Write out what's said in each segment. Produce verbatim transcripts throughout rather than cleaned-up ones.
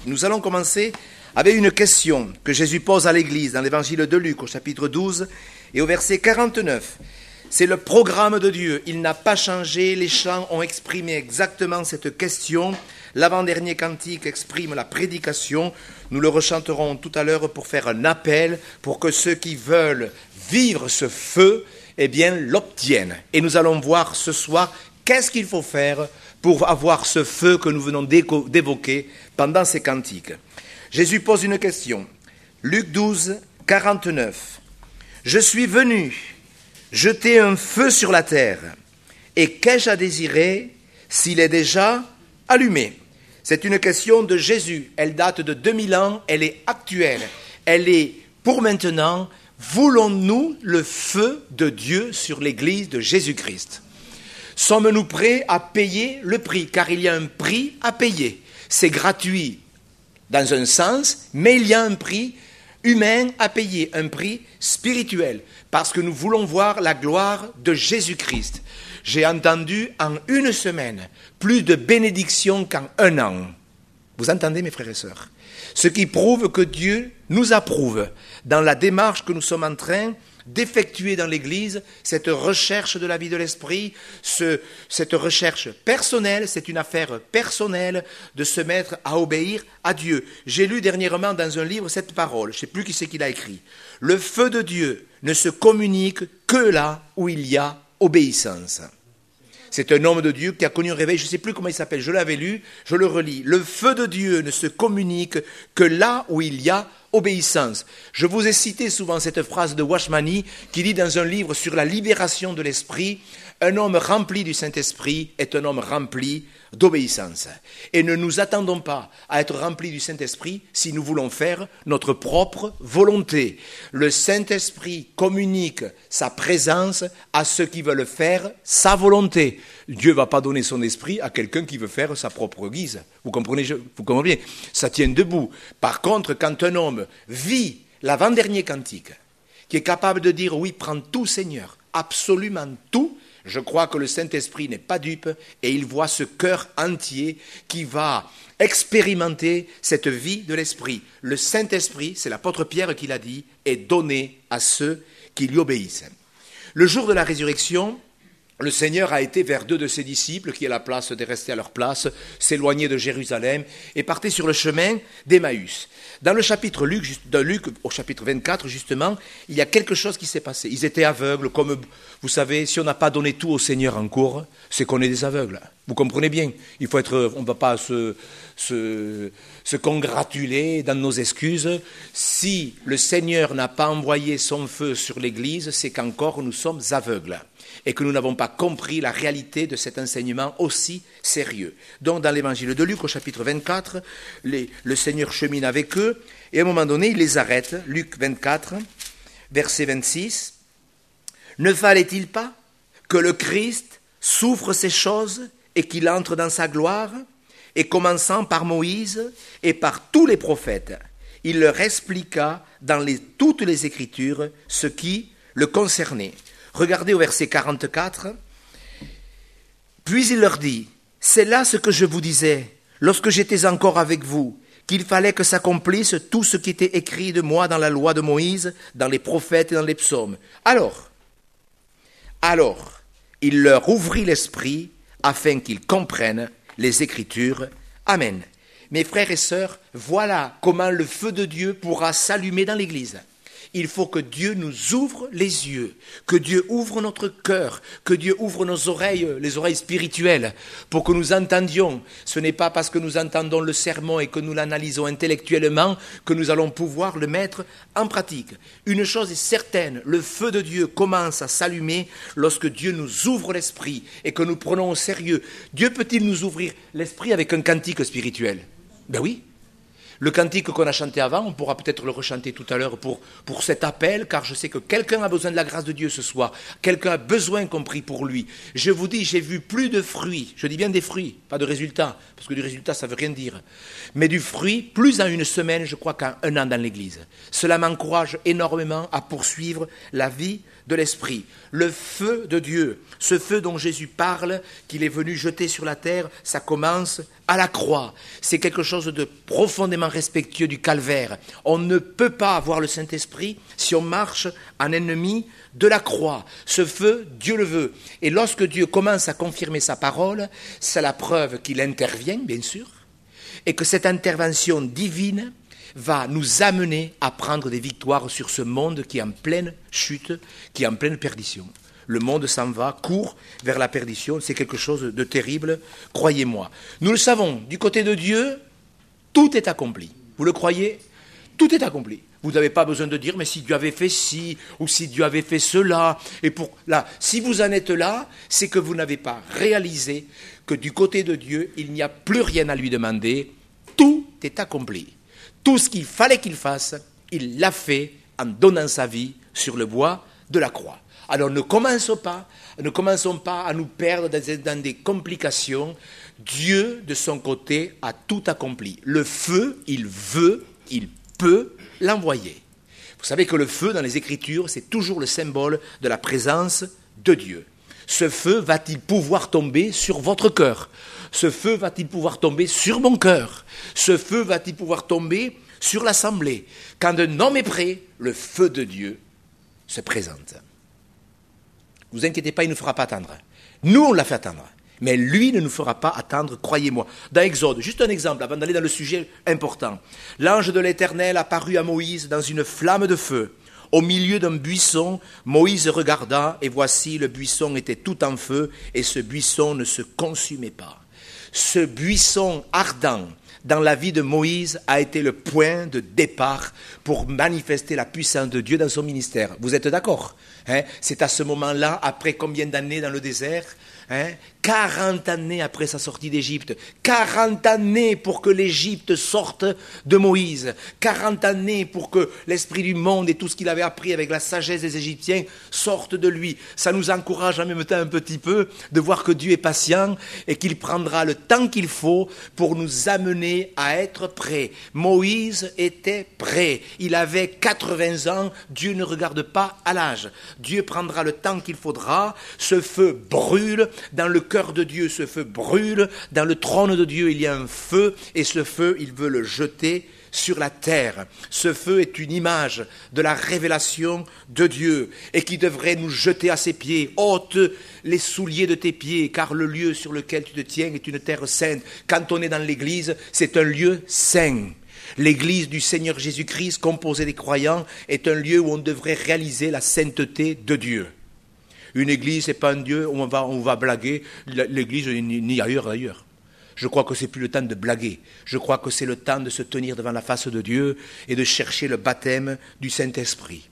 Nous allons commencer avec une question que Jésus pose à l'Église dans l'évangile de Luc au chapitre douze et au verset quarante-neuf. C'est le programme de Dieu, il n'a pas changé, les chants ont exprimé exactement cette question. L'avant-dernier cantique exprime la prédication, nous le rechanterons tout à l'heure pour faire un appel, pour que ceux qui veulent vivre ce feu, eh bien, l'obtiennent. Et nous allons voir ce soir qu'est-ce qu'il faut faire pour avoir ce feu que nous venons d'évoquer pendant ces cantiques. Jésus pose une question. Luc douze, quarante-neuf. « Je suis venu jeter un feu sur la terre, et qu'ai-je à désirer s'il est déjà allumé ?» C'est une question de Jésus. Elle date de deux mille ans, elle est actuelle. Elle est pour maintenant. Voulons-nous le feu de Dieu sur l'Église de Jésus-Christ ? Sommes-nous prêts à payer le prix ? Car il y a un prix à payer. C'est gratuit dans un sens, mais il y a un prix humain à payer, un prix spirituel, parce que nous voulons voir la gloire de Jésus-Christ. J'ai entendu en une semaine plus de bénédictions qu'en un an. Vous entendez, mes frères et sœurs ? Ce qui prouve que Dieu nous approuve dans la démarche que nous sommes en train d'effectuer dans l'Église, cette recherche de la vie de l'Esprit, ce, cette recherche personnelle, c'est une affaire personnelle de se mettre à obéir à Dieu. J'ai lu dernièrement dans un livre cette parole, je ne sais plus qui c'est qui l'a écrit. Le feu de Dieu ne se communique que là où il y a obéissance. C'est un homme de Dieu qui a connu un réveil, je ne sais plus comment il s'appelle, je l'avais lu, je le relis. Le feu de Dieu ne se communique que là où il y a obéissance. Je vous ai cité souvent cette phrase de Washmani qui dit dans un livre sur la libération de l'esprit, un homme rempli du Saint-Esprit est un homme rempli d'obéissance. Et ne nous attendons pas à être remplis du Saint-Esprit si nous voulons faire notre propre volonté. Le Saint-Esprit communique sa présence à ceux qui veulent faire sa volonté. Dieu ne va pas donner son esprit à quelqu'un qui veut faire sa propre guise. Vous comprenez, vous comprenez bien ? Ça tient debout. Par contre, quand un homme vit l'avant-dernier cantique, qui est capable de dire « Oui, prends tout, Seigneur, absolument tout », je crois que le Saint-Esprit n'est pas dupe et il voit ce cœur entier qui va expérimenter cette vie de l'Esprit. Le Saint-Esprit, c'est l'apôtre Pierre qui l'a dit, est donné à ceux qui lui obéissent. Le jour de la résurrection, le Seigneur a été vers deux de ses disciples qui, à la place de rester à leur place, s'éloignaient de Jérusalem et partaient sur le chemin d'Emmaüs. Dans le chapitre Luc, de Luc, au chapitre vingt-quatre, justement, il y a quelque chose qui s'est passé. Ils étaient aveugles, comme vous savez, si on n'a pas donné tout au Seigneur en cours, c'est qu'on est des aveugles. Vous comprenez bien. Il faut être, on ne va pas se, se, se congratuler dans nos excuses. Si le Seigneur n'a pas envoyé son feu sur l'Église, c'est qu'encore nous sommes aveugles et que nous n'avons pas compris la réalité de cet enseignement aussi sérieux. Donc dans l'évangile de Luc, au chapitre vingt-quatre, les, le Seigneur chemine avec eux, et à un moment donné, il les arrête. Luc vingt-quatre, verset vingt-six. « Ne fallait-il pas que le Christ souffre ces choses et qu'il entre dans sa gloire ?» Et commençant par Moïse et par tous les prophètes, il leur expliqua dans les, toutes les Écritures ce qui le concernait. Regardez au verset quarante-quatre. « Puis il leur dit, « C'est là ce que je vous disais, lorsque j'étais encore avec vous, qu'il fallait que s'accomplisse tout ce qui était écrit de moi dans la loi de Moïse, dans les prophètes et dans les psaumes. » Alors, alors, il leur ouvrit l'esprit afin qu'ils comprennent les Écritures. Amen. Mes frères et sœurs, voilà comment le feu de Dieu pourra s'allumer dans l'Église. Il faut que Dieu nous ouvre les yeux, que Dieu ouvre notre cœur, que Dieu ouvre nos oreilles, les oreilles spirituelles, pour que nous entendions. Ce n'est pas parce que nous entendons le sermon et que nous l'analysons intellectuellement que nous allons pouvoir le mettre en pratique. Une chose est certaine, le feu de Dieu commence à s'allumer lorsque Dieu nous ouvre l'esprit et que nous prenons au sérieux. Dieu peut-il nous ouvrir l'esprit avec un cantique spirituel ? Ben oui. Le cantique qu'on a chanté avant, on pourra peut-être le rechanter tout à l'heure pour, pour cet appel, car je sais que quelqu'un a besoin de la grâce de Dieu ce soir. Quelqu'un a besoin qu'on prie pour lui. Je vous dis, j'ai vu plus de fruits. Je dis bien des fruits, pas de résultats, parce que du résultat, ça ne veut rien dire. Mais du fruit, plus en une semaine, je crois, qu'en un an dans l'Église. Cela m'encourage énormément à poursuivre la vie de l'Esprit. Le feu de Dieu, ce feu dont Jésus parle, qu'il est venu jeter sur la terre, ça commence à la croix. C'est quelque chose de profondément respectueux du calvaire. On ne peut pas avoir le Saint-Esprit si on marche en ennemi de la croix. Ce feu, Dieu le veut. Et lorsque Dieu commence à confirmer sa parole, c'est la preuve qu'il intervient, bien sûr, et que cette intervention divine va nous amener à prendre des victoires sur ce monde qui est en pleine chute, qui est en pleine perdition. Le monde s'en va, court vers la perdition, c'est quelque chose de terrible, croyez-moi. Nous le savons, du côté de Dieu, tout est accompli. Vous le croyez ? Tout est accompli. Vous n'avez pas besoin de dire, mais si Dieu avait fait ci, ou si Dieu avait fait cela, et pour là, si vous en êtes là, c'est que vous n'avez pas réalisé que du côté de Dieu, il n'y a plus rien à lui demander, tout est accompli. Tout ce qu'il fallait qu'il fasse, il l'a fait en donnant sa vie sur le bois de la croix. Alors ne commençons pas, ne commençons pas à nous perdre dans des complications. Dieu, de son côté, a tout accompli. Le feu, il veut, il peut l'envoyer. Vous savez que le feu, dans les Écritures, c'est toujours le symbole de la présence de Dieu. Ce feu va-t-il pouvoir tomber sur votre cœur ? Ce feu va-t-il pouvoir tomber sur mon cœur ? Ce feu va-t-il pouvoir tomber sur l'assemblée ? Quand un homme est prêt, le feu de Dieu se présente. Ne vous inquiétez pas, il ne nous fera pas attendre. Nous, on l'a fait attendre. Mais lui ne nous fera pas attendre, croyez-moi. Dans Exode, juste un exemple, avant d'aller dans le sujet important. L'ange de l'Éternel apparut à Moïse dans une flamme de feu. Au milieu d'un buisson, Moïse regarda, et voici, le buisson était tout en feu, et ce buisson ne se consumait pas. Ce buisson ardent dans la vie de Moïse a été le point de départ pour manifester la puissance de Dieu dans son ministère. Vous êtes d'accord ? hein ? C'est à ce moment-là, après combien d'années dans le désert ? Hein, quarante années après sa sortie d'Égypte, quarante années pour que l'Égypte sorte de Moïse, quarante années pour que l'esprit du monde et tout ce qu'il avait appris avec la sagesse des Égyptiens sortent de lui. Ça nous encourage en même temps un petit peu de voir que Dieu est patient et qu'il prendra le temps qu'il faut pour nous amener à être prêts. Moïse était prêt, il avait quatre-vingts ans, Dieu ne regarde pas à l'âge. Dieu prendra le temps qu'il faudra, ce feu brûle. Dans le cœur de Dieu, ce feu brûle. Dans le trône de Dieu, il y a un feu. Et ce feu, il veut le jeter sur la terre. Ce feu est une image de la révélation de Dieu et qui devrait nous jeter à ses pieds. Ôte les souliers de tes pieds, car le lieu sur lequel tu te tiens est une terre sainte. Quand on est dans l'église, c'est un lieu saint. L'église du Seigneur Jésus-Christ, composée des croyants, est un lieu où on devrait réaliser la sainteté de Dieu. Une église, ce n'est pas un Dieu où on va, on va blaguer, l'église ni ailleurs d'ailleurs. Je crois que ce n'est plus le temps de blaguer. Je crois que c'est le temps de se tenir devant la face de Dieu et de chercher le baptême du Saint-Esprit.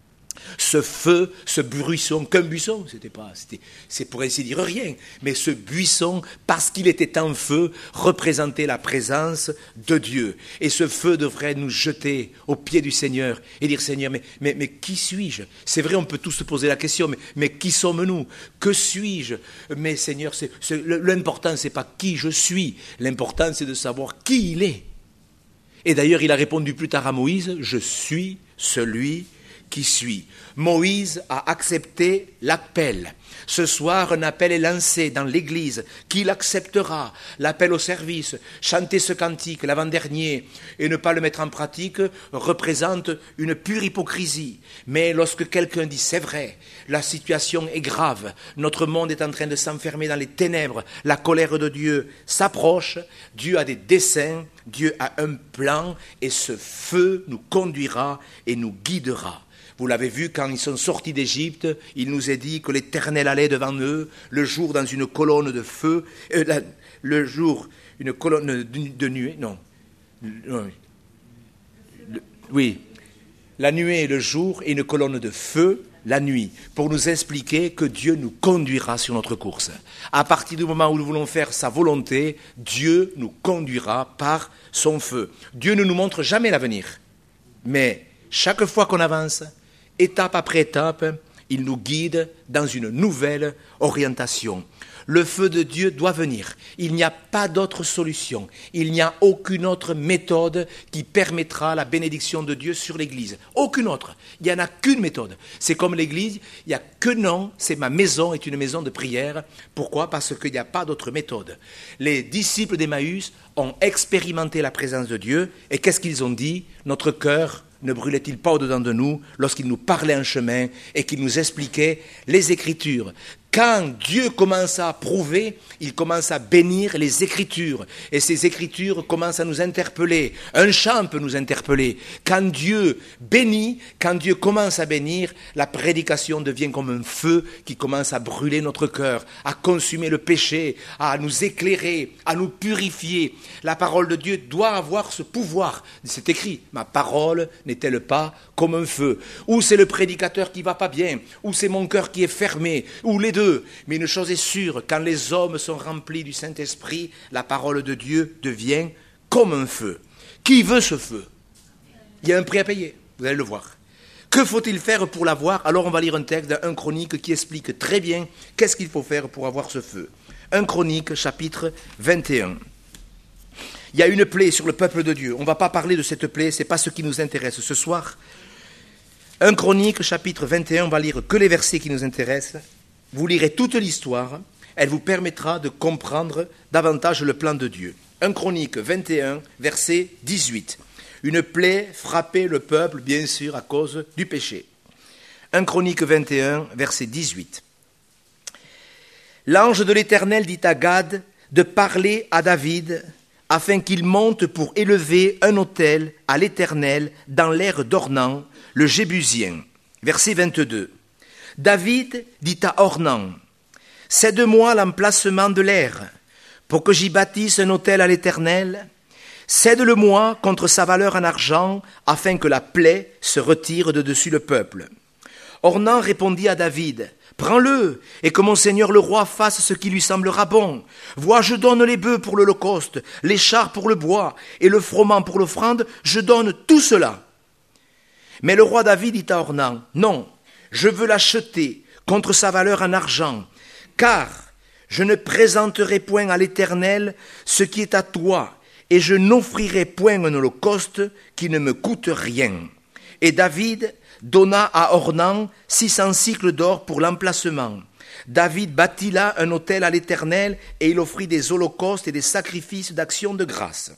Ce feu, ce buisson, qu'un buisson, c'était pas, c'était, c'est pour ainsi dire rien, mais ce buisson, parce qu'il était en feu, représentait la présence de Dieu. Et ce feu devrait nous jeter aux pieds du Seigneur et dire, Seigneur, mais, mais, mais qui suis-je ? C'est vrai, on peut tous se poser la question, mais, mais qui sommes-nous ? Que suis-je ? Mais Seigneur, c'est, c'est, l'important, c'est pas qui je suis, l'important, c'est de savoir qui il est. Et d'ailleurs, il a répondu plus tard à Moïse, je suis celui qui suit. Moïse a accepté l'appel. Ce soir, un appel est lancé dans l'Église. Qui l'acceptera ? L'appel au service, chanter ce cantique, l'avant-dernier, et ne pas le mettre en pratique, représente une pure hypocrisie. Mais lorsque quelqu'un dit, c'est vrai, la situation est grave, notre monde est en train de s'enfermer dans les ténèbres, la colère de Dieu s'approche, Dieu a des desseins, Dieu a un plan, et ce feu nous conduira et nous guidera. Vous l'avez vu, quand ils sont sortis d'Égypte, il nous est dit que l'Éternel allait devant eux, le jour dans une colonne de feu, euh, la, le jour, une colonne de, de nuée, non, le, oui, la nuée le jour et une colonne de feu la nuit, pour nous expliquer que Dieu nous conduira sur notre course. À partir du moment où nous voulons faire sa volonté, Dieu nous conduira par son feu. Dieu ne nous montre jamais l'avenir, mais chaque fois qu'on avance, étape après étape, il nous guide dans une nouvelle orientation. Le feu de Dieu doit venir. Il n'y a pas d'autre solution. Il n'y a aucune autre méthode qui permettra la bénédiction de Dieu sur l'Église. Aucune autre. Il n'y en a qu'une méthode. C'est comme l'Église, il n'y a que non, c'est ma maison, est une maison de prière. Pourquoi ? Parce qu'il n'y a pas d'autre méthode. Les disciples d'Emmaüs ont expérimenté la présence de Dieu et qu'est-ce qu'ils ont dit ? Notre cœur ne brûlait-il pas au-dedans de nous lorsqu'il nous parlait en chemin et qu'il nous expliquait les Écritures ? Quand Dieu commence à prouver, il commence à bénir les Écritures. Et ces Écritures commencent à nous interpeller. Un chant peut nous interpeller. Quand Dieu bénit, quand Dieu commence à bénir, la prédication devient comme un feu qui commence à brûler notre cœur, à consumer le péché, à nous éclairer, à nous purifier. La parole de Dieu doit avoir ce pouvoir. C'est écrit, ma parole n'est-elle pas comme un feu ? Ou c'est le prédicateur qui va pas bien, ou c'est mon cœur qui est fermé, ou les deux. Mais une chose est sûre, quand les hommes sont remplis du Saint-Esprit, la parole de Dieu devient comme un feu. Qui veut ce feu ? Il y a un prix à payer, vous allez le voir. Que faut-il faire pour l'avoir ? Alors on va lire un texte d'un Chronique qui explique très bien qu'est-ce qu'il faut faire pour avoir ce feu. un Chronique, chapitre vingt et un. Il y a une plaie sur le peuple de Dieu. On ne va pas parler de cette plaie, ce n'est pas ce qui nous intéresse ce soir. un Chronique, chapitre vingt et un, on va lire que les versets qui nous intéressent. Vous lirez toute l'histoire, elle vous permettra de comprendre davantage le plan de Dieu. un Chronique vingt et un, verset dix-huit. Une plaie frappait le peuple, bien sûr, à cause du péché. un Chronique vingt et un, verset dix-huit. L'ange de l'Éternel dit à Gad de parler à David afin qu'il monte pour élever un autel à l'Éternel dans l'aire d'Ornan, le Jébusien. Verset vingt-deux. David dit à Ornan, « Cède-moi l'emplacement de l'aire, pour que j'y bâtisse un autel à l'Éternel. Cède-le-moi contre sa valeur en argent, afin que la plaie se retire de dessus le peuple. » Ornan répondit à David, « Prends-le, et que mon seigneur le roi fasse ce qui lui semblera bon. Vois, je donne les bœufs pour l'holocauste, les chars pour le bois, et le froment pour l'offrande, je donne tout cela. » Mais le roi David dit à Ornan, « Non, je veux l'acheter contre sa valeur en argent, car je ne présenterai point à l'Éternel ce qui est à toi, et je n'offrirai point un holocauste qui ne me coûte rien. » Et David donna à Ornan six cents cycles d'or pour l'emplacement. David bâtit là un autel à l'Éternel, et il offrit des holocaustes et des sacrifices d'action de grâce.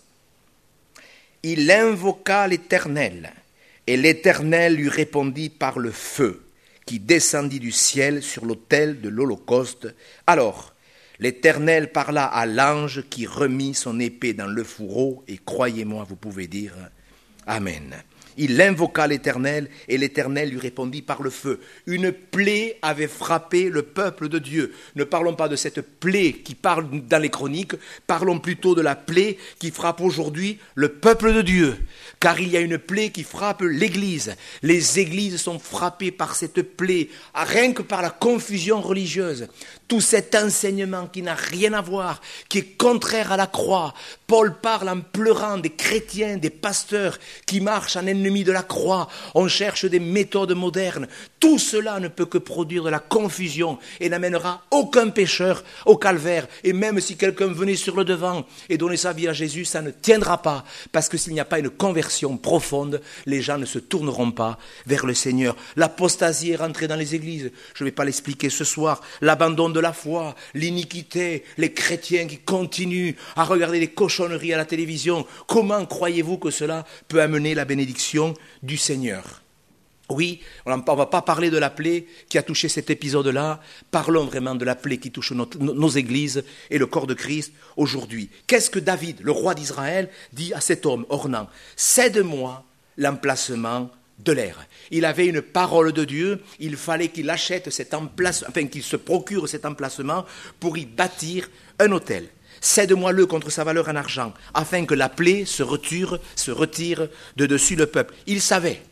Il invoqua l'Éternel, et l'Éternel lui répondit par le feu, qui descendit du ciel sur l'autel de l'Holocauste. Alors, l'Éternel parla à l'ange qui remit son épée dans le fourreau, et croyez-moi, vous pouvez dire Amen. Il invoqua l'Éternel, et l'Éternel lui répondit par le feu. Une plaie avait frappé le peuple de Dieu. Ne parlons pas de cette plaie qui parle dans les Chroniques, parlons plutôt de la plaie qui frappe aujourd'hui le peuple de Dieu. Car il y a une plaie qui frappe l'Église. Les églises sont frappées par cette plaie, rien que par la confusion religieuse. Tout cet enseignement qui n'a rien à voir, qui est contraire à la croix. Paul parle en pleurant des chrétiens, des pasteurs qui marchent en ennemis de la croix. On cherche des méthodes modernes. Tout cela ne peut que produire de la confusion et n'amènera aucun pécheur au calvaire. Et même si quelqu'un venait sur le devant et donnait sa vie à Jésus, ça ne tiendra pas. Parce que s'il n'y a pas une conversion profonde, les gens ne se tourneront pas vers le Seigneur. L'apostasie est rentrée dans les églises. Je ne vais pas l'expliquer ce soir. L'abandon de la foi, l'iniquité, les chrétiens qui continuent à regarder des cochonneries à la télévision. Comment croyez-vous que cela peut amener la bénédiction du Seigneur ? Oui, on ne va pas parler de la plaie qui a touché cet épisode-là. Parlons vraiment de la plaie qui touche notre, nos églises et le corps de Christ aujourd'hui. Qu'est-ce que David, le roi d'Israël, dit à cet homme, Ornan ? Cède-moi l'emplacement de l'aire. Il avait une parole de Dieu, il fallait qu'il achète cet emplacement, enfin qu'il se procure cet emplacement pour y bâtir un autel. Cède-moi-le contre sa valeur en argent, afin que la plaie se retire, se retire de dessus le peuple. Il savait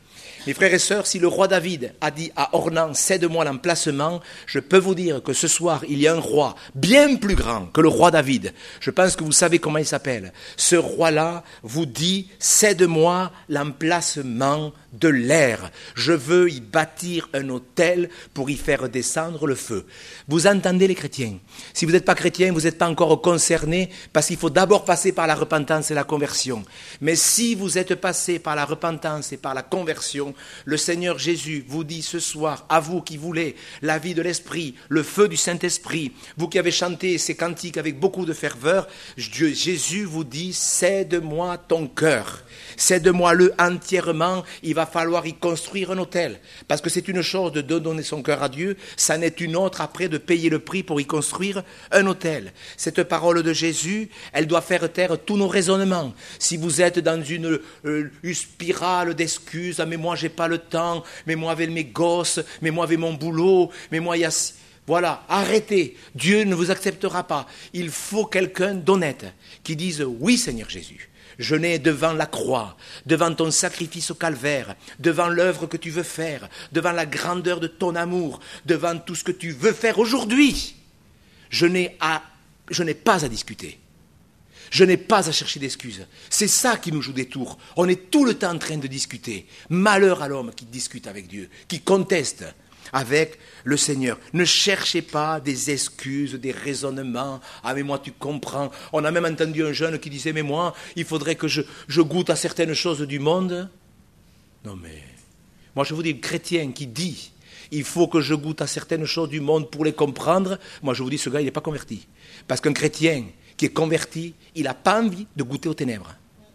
Mes frères et sœurs, si le roi David a dit à Ornan, cède-moi l'emplacement, je peux vous dire que ce soir, il y a un roi bien plus grand que le roi David. Je pense que vous savez comment il s'appelle. Ce roi-là vous dit, cède-moi l'emplacement de l'air. Je veux y bâtir un autel pour y faire descendre le feu. Vous entendez les chrétiens? Si vous n'êtes pas chrétien, vous n'êtes pas encore concernés parce qu'il faut d'abord passer par la repentance et la conversion. Mais si vous êtes passé par la repentance et par la conversion, le Seigneur Jésus vous dit ce soir, à vous qui voulez la vie de l'Esprit, le feu du Saint-Esprit, vous qui avez chanté ces cantiques avec beaucoup de ferveur, Dieu, Jésus vous dit, cède-moi ton cœur. Cède-moi-le entièrement, il va falloir y construire un autel. Parce que c'est une chose de donner son cœur à Dieu, ça n'est une autre après de payer le prix pour y construire un autel. Cette parole de Jésus, elle doit faire taire tous nos raisonnements. Si vous êtes dans une, euh, une spirale d'excuses, ah, mais moi j'ai pas le temps, mais moi avec mes gosses, mais moi avec mon boulot, mais moi il y a... Voilà, arrêtez, Dieu ne vous acceptera pas. Il faut quelqu'un d'honnête qui dise « Oui Seigneur Jésus ». Je n'ai devant la croix, devant ton sacrifice au calvaire, devant l'œuvre que tu veux faire, devant la grandeur de ton amour, devant tout ce que tu veux faire aujourd'hui. Je n'ai, à, je n'ai pas à discuter. Je n'ai pas à chercher d'excuses. C'est ça qui nous joue des tours. On est tout le temps en train de discuter. Malheur à l'homme qui discute avec Dieu, qui conteste avec le Seigneur. Ne cherchez pas des excuses, des raisonnements. Ah mais moi tu comprends. On a même entendu un jeune qui disait mais moi il faudrait que je, je goûte à certaines choses du monde. Non mais, moi je vous dis, le chrétien qui dit il faut que je goûte à certaines choses du monde pour les comprendre, moi je vous dis ce gars il n'est pas converti. Parce qu'un chrétien qui est converti, il n'a pas envie de goûter aux ténèbres.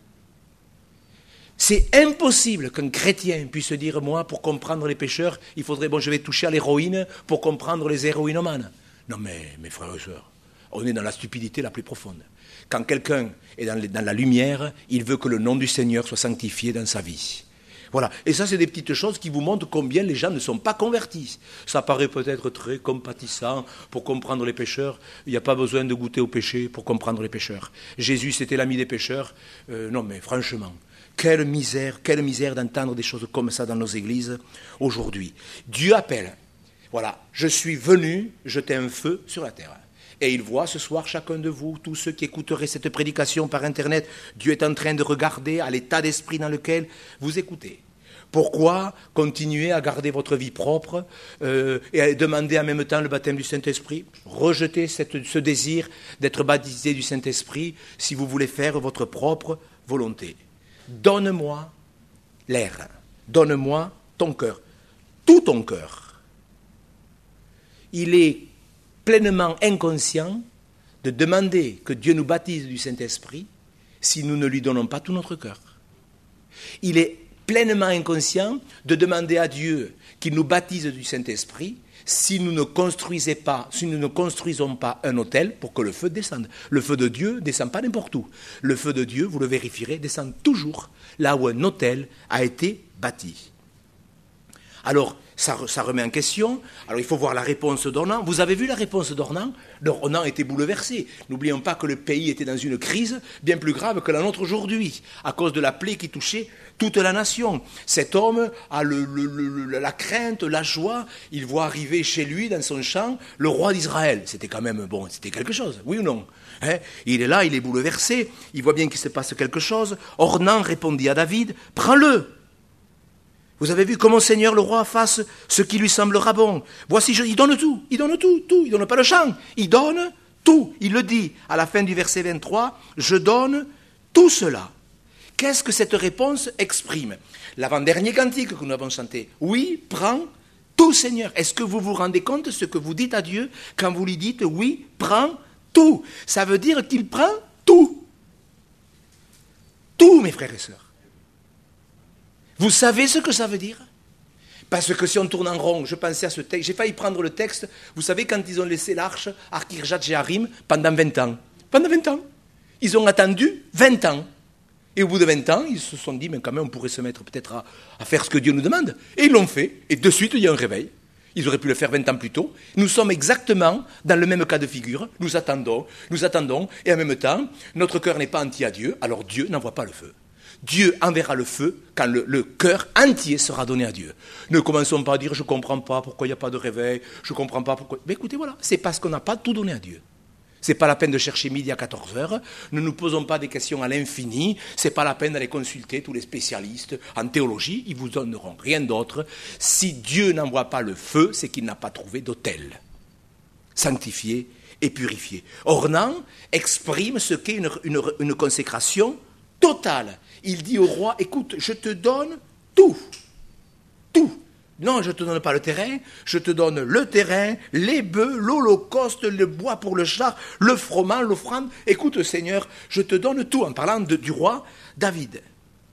C'est impossible qu'un chrétien puisse dire, moi, pour comprendre les pécheurs, il faudrait, bon, je vais toucher à l'héroïne pour comprendre les héroïnomanes. Non mais, mes frères et sœurs, on est dans la stupidité la plus profonde. Quand quelqu'un est dans, les, dans la lumière, il veut que le nom du Seigneur soit sanctifié dans sa vie. Voilà. Et ça, c'est des petites choses qui vous montrent combien les gens ne sont pas convertis. Ça paraît peut-être très compatissant pour comprendre les pécheurs. Il n'y a pas besoin de goûter au péché pour comprendre les pécheurs. Jésus, c'était l'ami des pécheurs. Euh, non mais, franchement... Quelle misère, quelle misère d'entendre des choses comme ça dans nos églises aujourd'hui. Dieu appelle. Voilà, je suis venu jeter un feu sur la terre. Et il voit ce soir chacun de vous, tous ceux qui écouteraient cette prédication par Internet, Dieu est en train de regarder à l'état d'esprit dans lequel vous écoutez. Pourquoi continuer à garder votre vie propre euh, et à demander en même temps le baptême du Saint-Esprit? Rejetez cette, ce désir d'être baptisé du Saint-Esprit si vous voulez faire votre propre volonté. Donne-moi l'air, donne-moi ton cœur, tout ton cœur. Il est pleinement inconscient de demander que Dieu nous baptise du Saint-Esprit si nous ne lui donnons pas tout notre cœur. Il est pleinement inconscient de demander à Dieu qu'il nous baptise du Saint-Esprit si nous ne construisons pas, si nous ne construisons pas un autel pour que le feu descende. Le feu de Dieu ne descend pas n'importe où. Le feu de Dieu, vous le vérifierez, descend toujours là où un autel a été bâti. Alors, ça, ça remet en question. Alors, il faut voir la réponse d'Ornan. Vous avez vu la réponse d'Ornan? Ornan était bouleversé. N'oublions pas que le pays était dans une crise bien plus grave que la nôtre aujourd'hui, à cause de la plaie qui touchait toute la nation. Cet homme a le, le, le, la crainte, la joie. Il voit arriver chez lui, dans son champ, le roi d'Israël. C'était quand même, bon, c'était quelque chose, oui ou non? Hein? Il est là, il est bouleversé. Il voit bien qu'il se passe quelque chose. Ornan répondit à David, prends-le. Vous avez vu comment Seigneur le roi fasse ce qui lui semblera bon. Voici, je, il donne tout, il donne tout, tout. Il ne donne pas le champ, il donne tout. Il le dit à la fin du verset vingt-trois, je donne tout cela. Qu'est-ce que cette réponse exprime? L'avant-dernier cantique que nous avons chanté. Oui, prends tout Seigneur. Est-ce que vous vous rendez compte de ce que vous dites à Dieu quand vous lui dites oui, prends tout? Ça veut dire qu'il prend tout. Tout, mes frères et sœurs. Vous savez ce que ça veut dire? Parce que si on tourne en rond, je pensais à ce texte, j'ai failli prendre le texte, vous savez quand ils ont laissé l'arche à Kirjat Jearim pendant vingt ans. Pendant vingt ans. Ils ont attendu vingt ans. Et au bout de vingt ans, ils se sont dit, mais quand même on pourrait se mettre peut-être à, à faire ce que Dieu nous demande. Et ils l'ont fait, et de suite il y a un réveil. Ils auraient pu le faire vingt ans plus tôt. Nous sommes exactement dans le même cas de figure. Nous attendons, nous attendons, et en même temps, notre cœur n'est pas entier à Dieu, alors Dieu n'envoie pas le feu. Dieu enverra le feu quand le, le cœur entier sera donné à Dieu. Ne commençons pas à dire « je ne comprends pas pourquoi il n'y a pas de réveil, je ne comprends pas pourquoi... » Mais écoutez, voilà, c'est parce qu'on n'a pas tout donné à Dieu. Ce n'est pas la peine de chercher midi à quatorze heures, ne nous posons pas des questions à l'infini, ce n'est pas la peine d'aller consulter tous les spécialistes en théologie, ils vous donneront rien d'autre. Si Dieu n'envoie pas le feu, c'est qu'il n'a pas trouvé d'autel sanctifié et purifié. Ornan exprime ce qu'est une, une, une consécration totale. Il dit au roi, écoute, je te donne tout, tout. Non, je ne te donne pas le terrain, je te donne le terrain, les bœufs, l'holocauste, le bois pour le char, le froment, l'offrande. Écoute, Seigneur, je te donne tout, en parlant de, du roi David.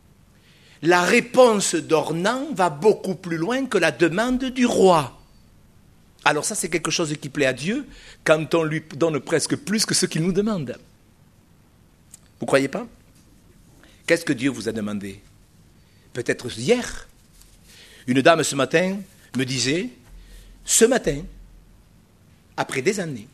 La réponse d'Ornan va beaucoup plus loin que la demande du roi. Alors ça, c'est quelque chose qui plaît à Dieu quand on lui donne presque plus que ce qu'il nous demande. Vous ne croyez pas ? Qu'est-ce que Dieu vous a demandé ? Peut-être hier. Une dame ce matin me disait, ce matin, après des années,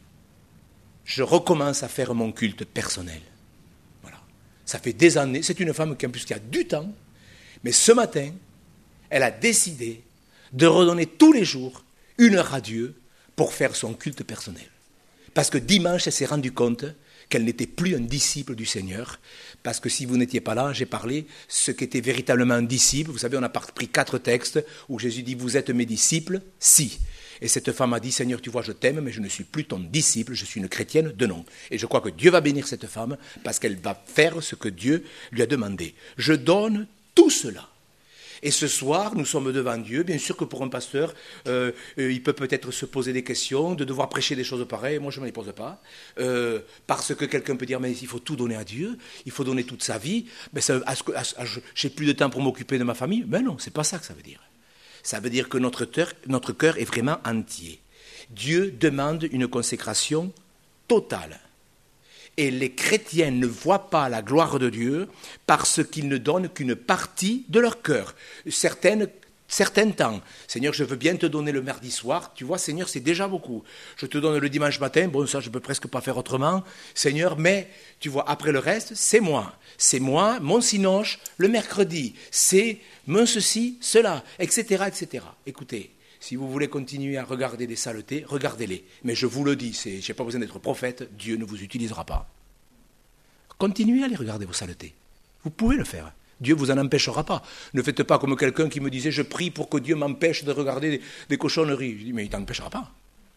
je recommence à faire mon culte personnel. Voilà. Ça fait des années, c'est une femme qui en plus qui a du temps, mais ce matin, elle a décidé de redonner tous les jours une heure à Dieu pour faire son culte personnel. Parce que dimanche, elle s'est rendue compte qu'elle n'était plus un disciple du Seigneur, parce que si vous n'étiez pas là, j'ai parlé ce qu'était véritablement un disciple. Vous savez, on a pris quatre textes où Jésus dit « Vous êtes mes disciples ?» Si. Et cette femme a dit « Seigneur, tu vois, je t'aime, mais je ne suis plus ton disciple, je suis une chrétienne de nom. » Et je crois que Dieu va bénir cette femme parce qu'elle va faire ce que Dieu lui a demandé. Je donne tout cela. Et ce soir, nous sommes devant Dieu. Bien sûr que pour un pasteur, euh, euh, il peut peut-être se poser des questions, de devoir prêcher des choses pareilles. Moi, je ne me les pose pas. Euh, parce que quelqu'un peut dire, mais il faut tout donner à Dieu, il faut donner toute sa vie. Mais ça, à ce que, à, à, je n'ai plus de temps pour m'occuper de ma famille. Mais non, ce n'est pas ça que ça veut dire. Ça veut dire que notre cœur, notre cœur est vraiment entier. Dieu demande une consécration totale. Et les chrétiens ne voient pas la gloire de Dieu parce qu'ils ne donnent qu'une partie de leur cœur. Certaines, certains temps, Seigneur, je veux bien te donner le mardi soir. Tu vois, Seigneur, c'est déjà beaucoup. Je te donne le dimanche matin. Bon, ça, je ne peux presque pas faire autrement. Seigneur, mais, tu vois, après le reste, c'est moi. C'est moi, mon cinoche, le mercredi. C'est mon ceci, cela, et cetera, et cetera. Écoutez. Si vous voulez continuer à regarder des saletés, regardez-les. Mais je vous le dis, je n'ai pas besoin d'être prophète, Dieu ne vous utilisera pas. Continuez à aller regarder vos saletés. Vous pouvez le faire. Dieu ne vous en empêchera pas. Ne faites pas comme quelqu'un qui me disait « Je prie pour que Dieu m'empêche de regarder des, des cochonneries. » Je dis « Mais il ne t'empêchera pas.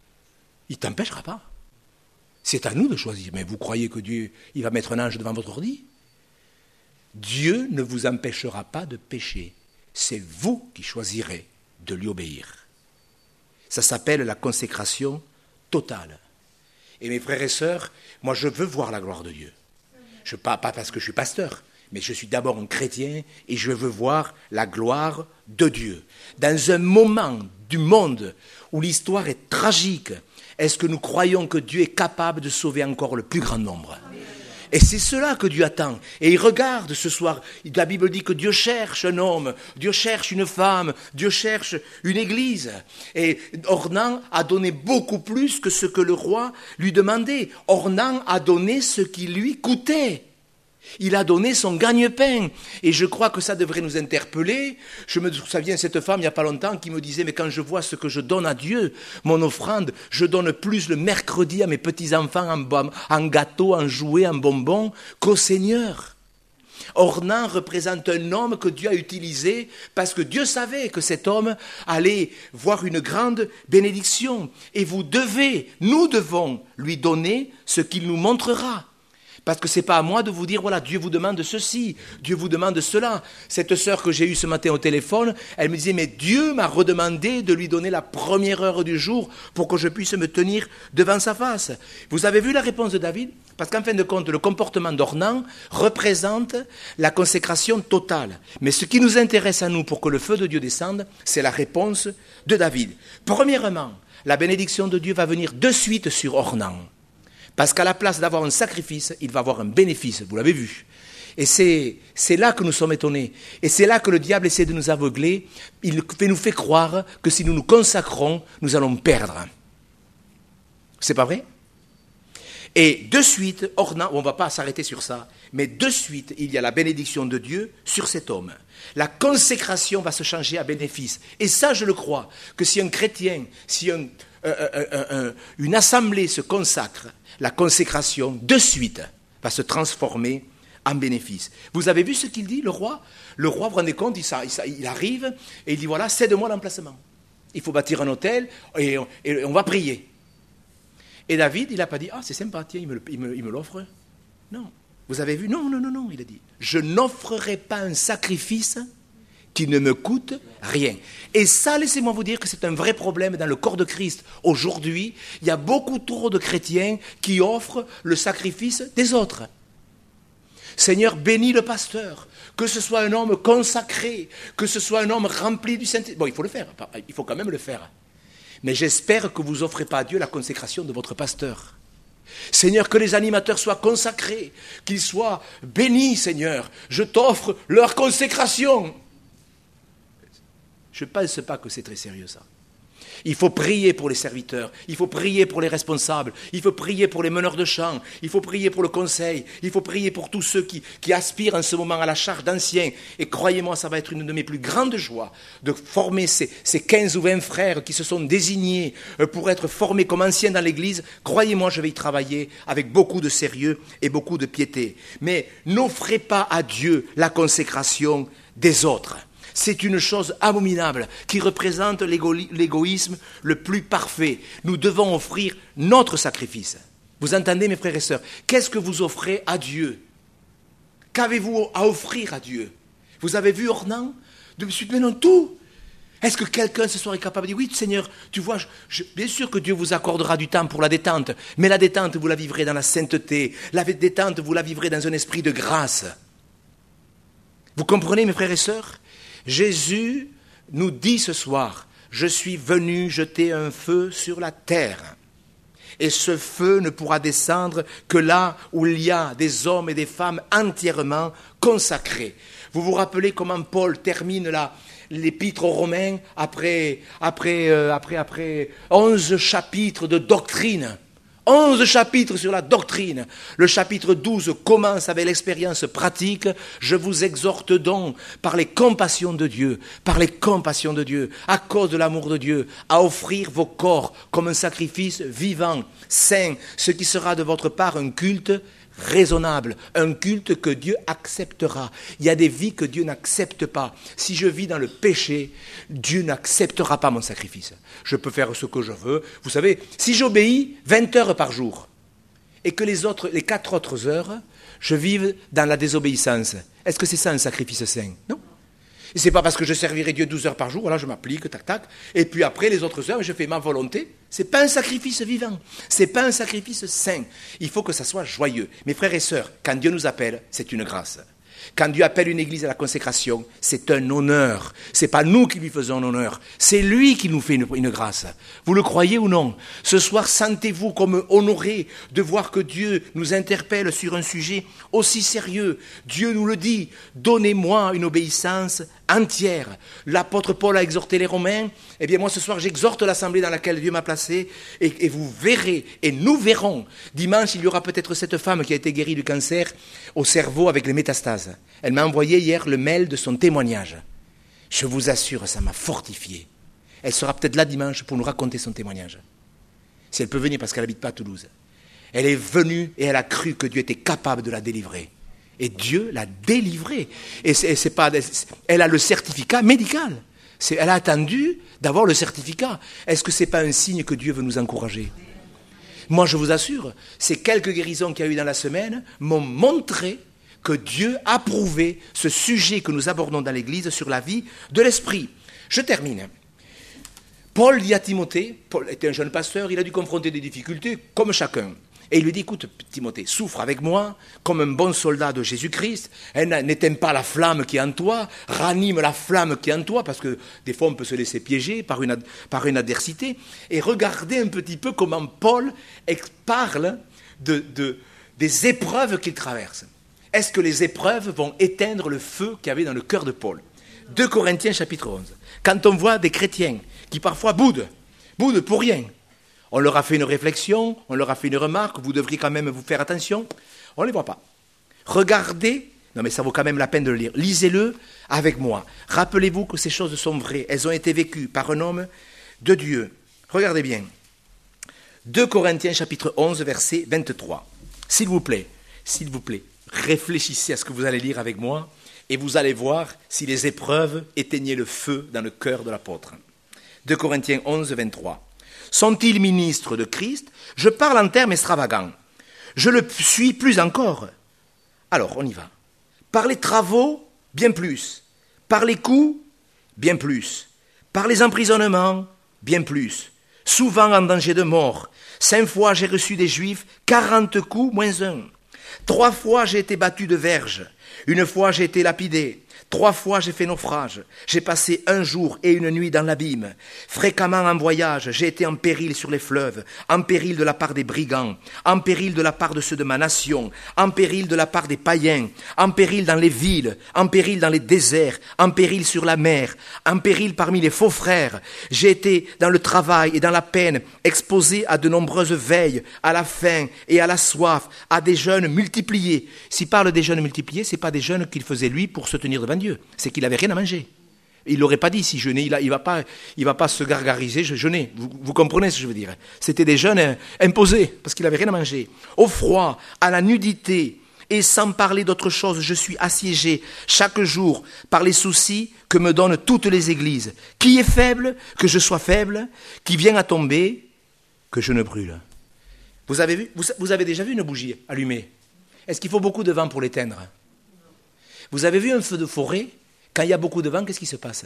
Il ne t'empêchera pas. C'est à nous de choisir. Mais vous croyez que Dieu il va mettre un ange devant votre ordi ? Dieu ne vous empêchera pas de pécher. C'est vous qui choisirez de lui obéir. Ça s'appelle la consécration totale. Et mes frères et sœurs, moi je veux voir la gloire de Dieu. Je, pas, pas parce que je suis pasteur, mais je suis d'abord un chrétien et je veux voir la gloire de Dieu. Dans un moment du monde où l'histoire est tragique, est-ce que nous croyons que Dieu est capable de sauver encore le plus grand nombre ? Et c'est cela que Dieu attend. Et il regarde ce soir. La Bible dit que Dieu cherche un homme, Dieu cherche une femme, Dieu cherche une église. Et Ornan a donné beaucoup plus que ce que le roi lui demandait. Ornan a donné ce qui lui coûtait. Il a donné son gagne-pain. Et je crois que ça devrait nous interpeller. Je me souviens de cette femme il n'y a pas longtemps qui me disait, mais quand je vois ce que je donne à Dieu, mon offrande, je donne plus le mercredi à mes petits-enfants en, en gâteau, en jouets, en bonbons, qu'au Seigneur. Ornan représente un homme que Dieu a utilisé parce que Dieu savait que cet homme allait voir une grande bénédiction. Et vous devez, nous devons lui donner ce qu'il nous montrera. Parce que ce n'est pas à moi de vous dire, voilà, Dieu vous demande ceci, Dieu vous demande cela. Cette sœur que j'ai eue ce matin au téléphone, elle me disait, mais Dieu m'a redemandé de lui donner la première heure du jour pour que je puisse me tenir devant sa face. Vous avez vu la réponse de David ? Parce qu'en fin de compte, le comportement d'Ornan représente la consécration totale. Mais ce qui nous intéresse à nous pour que le feu de Dieu descende, c'est la réponse de David. Premièrement, la bénédiction de Dieu va venir de suite sur Ornan. Parce qu'à la place d'avoir un sacrifice, il va avoir un bénéfice, vous l'avez vu. Et c'est, c'est là que nous sommes étonnés. Et c'est là que le diable essaie de nous aveugler. Il nous fait croire que si nous nous consacrons, nous allons perdre. C'est pas vrai ? Et de suite, Ornan, on ne va pas s'arrêter sur ça, mais de suite, il y a la bénédiction de Dieu sur cet homme. La consécration va se changer à bénéfice. Et ça, je le crois, que si un chrétien, si un, euh, euh, euh, euh, une assemblée se consacre, la consécration, de suite, va se transformer en bénéfice. Vous avez vu ce qu'il dit, le roi ? Le roi, vous vous rendez compte, il, il, il arrive et il dit, voilà, cède-moi l'emplacement. Il faut bâtir un hôtel et on, et on va prier. Et David, il n'a pas dit, ah, c'est sympa, tiens, il me, il me, il me l'offre. Non. Vous avez vu ? Non, non, non, non, il a dit, je n'offrerai pas un sacrifice qui ne me coûte rien. Et ça, laissez-moi vous dire que c'est un vrai problème dans le corps de Christ. Aujourd'hui, il y a beaucoup trop de chrétiens qui offrent le sacrifice des autres. Seigneur, bénis le pasteur, que ce soit un homme consacré, que ce soit un homme rempli du Saint-Esprit. Bon, il faut le faire, il faut quand même le faire. Mais j'espère que vous n'offrez pas à Dieu la consécration de votre pasteur. Seigneur, que les animateurs soient consacrés, qu'ils soient bénis, Seigneur. Je t'offre leur consécration. Je ne pense pas que c'est très sérieux, ça. Il faut prier pour les serviteurs, il faut prier pour les responsables, il faut prier pour les meneurs de chant, il faut prier pour le conseil, il faut prier pour tous ceux qui, qui aspirent en ce moment à la charge d'anciens. Et croyez-moi, ça va être une de mes plus grandes joies de former ces, ces quinze ou vingt frères qui se sont désignés pour être formés comme anciens dans l'Église. Croyez-moi, je vais y travailler avec beaucoup de sérieux et beaucoup de piété. Mais n'offrez pas à Dieu la consécration des autres. C'est une chose abominable qui représente l'égo- l'égoïsme le plus parfait. Nous devons offrir notre sacrifice. Vous entendez, mes frères et sœurs ? Qu'est-ce que vous offrez à Dieu ? Qu'avez-vous à offrir à Dieu ? Vous avez vu Ornan ? De suite, mais non, tout. Est-ce que quelqu'un se serait capable de dire, oui, Seigneur, tu vois, je, je, bien sûr que Dieu vous accordera du temps pour la détente, mais la détente, vous la vivrez dans la sainteté. La détente, vous la vivrez dans un esprit de grâce. Vous comprenez, mes frères et sœurs ? Jésus nous dit ce soir, je suis venu jeter un feu sur la terre. Et ce feu ne pourra descendre que là où il y a des hommes et des femmes entièrement consacrés. Vous vous rappelez comment Paul termine la, l'épître aux Romains après, après, euh, après, après onze chapitres de doctrine. Onze chapitres sur la doctrine. Le chapitre douze commence avec l'expérience pratique. Je vous exhorte donc, par les compassions de Dieu, par les compassions de Dieu, à cause de l'amour de Dieu, à offrir vos corps comme un sacrifice vivant, saint, ce qui sera de votre part un culte raisonnable, un culte que Dieu acceptera. Il y a des vies que Dieu n'accepte pas. Si je vis dans le péché, Dieu n'acceptera pas mon sacrifice. Je peux faire ce que je veux. Vous savez, si j'obéis vingt heures par jour et que les autres, les quatre autres heures, je vive dans la désobéissance, est-ce que c'est ça un sacrifice saint ? Non. Et c'est pas parce que je servirai Dieu douze heures par jour, voilà, je m'applique, tac, tac, et puis après les autres heures, je fais ma volonté. C'est pas un sacrifice vivant, c'est pas un sacrifice saint. Il faut que ça soit joyeux. Mes frères et sœurs, quand Dieu nous appelle, c'est une grâce. Quand Dieu appelle une église à la consécration, c'est un honneur. C'est pas nous qui lui faisons un honneur, c'est lui qui nous fait une, une grâce. Vous le croyez ou non ? Ce soir, sentez-vous comme honoré de voir que Dieu nous interpelle sur un sujet aussi sérieux. Dieu nous le dit, donnez-moi une obéissance entière. L'apôtre Paul a exhorté les Romains. Eh bien moi ce soir j'exhorte l'assemblée dans laquelle Dieu m'a placé et, et vous verrez et nous verrons. Dimanche il y aura peut-être cette femme qui a été guérie du cancer au cerveau avec les métastases. Elle m'a envoyé hier le mail de son témoignage. Je vous assure, ça m'a fortifié. Elle sera peut-être là dimanche pour nous raconter son témoignage. Si elle peut venir parce qu'elle n'habite pas à Toulouse. Elle est venue et elle a cru que Dieu était capable de la délivrer. Et Dieu l'a délivrée. Et c'est, c'est pas, elle a le certificat médical. C'est, elle a attendu d'avoir le certificat. Est-ce que ce n'est pas un signe que Dieu veut nous encourager ? Moi, je vous assure, ces quelques guérisons qu'il y a eu dans la semaine m'ont montré que Dieu approuvait ce sujet que nous abordons dans l'Église sur la vie de l'esprit. Je termine. Paul dit à Timothée, Paul était un jeune pasteur, il a dû confronter des difficultés comme chacun. Et il lui dit, écoute Timothée, souffre avec moi comme un bon soldat de Jésus-Christ, n'éteins pas la flamme qui est en toi, ranime la flamme qui est en toi, parce que des fois on peut se laisser piéger par une, par une adversité. Et regardez un petit peu comment Paul parle de, de, des épreuves qu'il traverse. Est-ce que les épreuves vont éteindre le feu qu'il y avait dans le cœur de Paul ? deux Corinthiens chapitre onze. Quand on voit des chrétiens qui parfois boudent, boudent pour rien, On leur a fait une réflexion, on leur a fait une remarque, vous devriez quand même vous faire attention. On ne les voit pas. Regardez, non mais ça vaut quand même la peine de le lire, lisez-le avec moi. Rappelez-vous que ces choses sont vraies, elles ont été vécues par un homme de Dieu. Regardez bien. deux Corinthiens chapitre onze, verset vingt-trois. S'il vous plaît, s'il vous plaît, réfléchissez à ce que vous allez lire avec moi et vous allez voir si les épreuves éteignaient le feu dans le cœur de l'apôtre. deux Corinthiens onze, vingt-trois. Sont-ils ministres de Christ? Je parle en termes extravagants. Je le suis plus encore. Alors, on y va. Par les travaux, bien plus. Par les coups, bien plus. Par les emprisonnements, bien plus. Souvent en danger de mort. Cinq fois j'ai reçu des Juifs, quarante coups moins un. Trois fois j'ai été battu de verge. Une fois j'ai été lapidé. Trois fois j'ai fait naufrage. J'ai passé un jour et une nuit dans l'abîme. Fréquemment en voyage, j'ai été en péril sur les fleuves, en péril de la part des brigands, en péril de la part de ceux de ma nation, en péril de la part des païens, en péril dans les villes, en péril dans les déserts, en péril sur la mer, en péril parmi les faux frères. J'ai été dans le travail et dans la peine, exposé à de nombreuses veilles, à la faim et à la soif, à des jeûnes multipliés. S'il parle des jeûnes multipliés, ce n'est pas des jeûnes qu'il faisait lui pour se tenir devant Dieu, c'est qu'il n'avait rien à manger. Il ne l'aurait pas dit si jeûnait, il ne va pas, il va pas se gargariser, je jeûnais. Vous, vous comprenez ce que je veux dire? C'était des jeûnes imposés, parce qu'il n'avait rien à manger. Au froid, à la nudité, et sans parler d'autre chose, je suis assiégé chaque jour par les soucis que me donnent toutes les églises. Qui est faible, que je sois faible, qui vient à tomber, que je ne brûle. Vous avez vu, vous, vous avez déjà vu une bougie allumée? Est-ce qu'il faut beaucoup de vent pour l'éteindre? Vous avez vu un feu de forêt? Quand il y a beaucoup de vent, qu'est-ce qui se passe?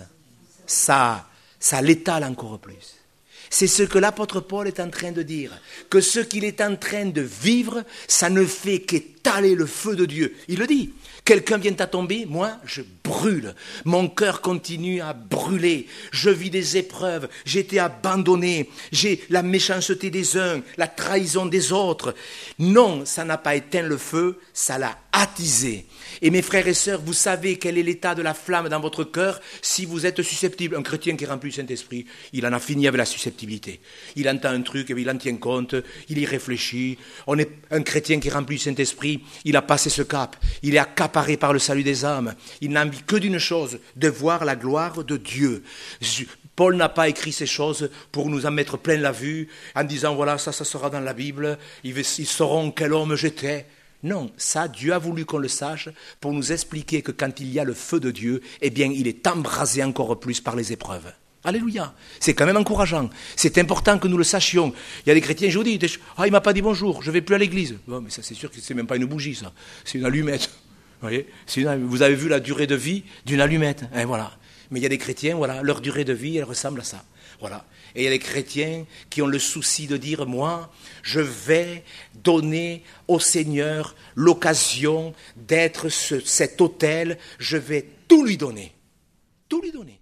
Ça, ça l'étale encore plus. C'est ce que l'apôtre Paul est en train de dire, que ce qu'il est en train de vivre, ça ne fait qu'étaler le feu de Dieu. Il le dit. Quelqu'un vient à tomber, moi je brûle. Mon cœur continue à brûler. Je vis des épreuves. J'ai été abandonné. J'ai la méchanceté des uns, la trahison des autres. Non, ça n'a pas éteint le feu, ça l'a attisé. Et mes frères et sœurs, vous savez quel est l'état de la flamme dans votre cœur si vous êtes susceptible. Un chrétien qui est rempli du Saint-Esprit, il en a fini avec la susceptibilité. Il entend un truc et il en tient compte, il y réfléchit. On est un chrétien qui est rempli du Saint-Esprit, il a passé ce cap. Il est accaparé par le salut des âmes. Il n'a envie que d'une chose, de voir la gloire de Dieu. Paul n'a pas écrit ces choses pour nous en mettre plein la vue, en disant voilà, ça, ça sera dans la Bible, ils sauront quel homme j'étais. Non, ça, Dieu a voulu qu'on le sache pour nous expliquer que quand il y a le feu de Dieu, eh bien, il est embrasé encore plus par les épreuves. Alléluia. C'est quand même encourageant. C'est important que nous le sachions. Il y a des chrétiens, je vous dis, ah, il m'a pas dit bonjour, je vais plus à l'église. Bon, mais ça, c'est sûr que c'est même pas une bougie, ça. C'est une allumette. Vous voyez, c'est une, vous avez vu la durée de vie d'une allumette. Hein, voilà. Mais il y a des chrétiens, voilà, leur durée de vie, elle ressemble à ça. Voilà. Et il y a des chrétiens qui ont le souci de dire, moi, je vais donner au Seigneur l'occasion d'être ce, cet autel, je vais tout lui donner. Tout lui donner.